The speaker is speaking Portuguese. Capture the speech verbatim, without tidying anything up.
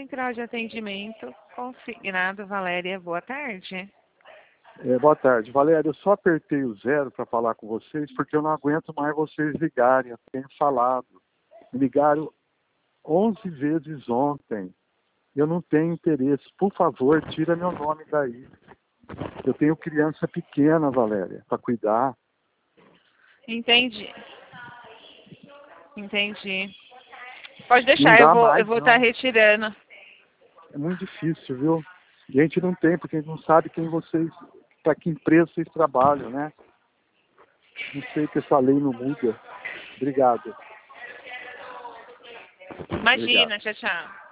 Central de Atendimento Consignado, Valéria. Boa tarde. É, boa tarde. Valéria, eu só apertei o zero para falar com vocês porque eu não aguento mais vocês ligarem. Eu tenho falado. Me ligaram onze vezes ontem. Eu não tenho interesse. Por favor, tira meu nome daí. Eu tenho criança pequena, Valéria, para cuidar. Entendi. Entendi. Pode Não deixar, eu dá vou mais, eu vou estar não. retirando. É muito difícil, viu? E a gente não tem, porque a gente não sabe quem vocês, para que empresa vocês trabalham, né? Não sei que essa lei não muda. Obrigado. Imagina, Obrigado. tchau, tchau.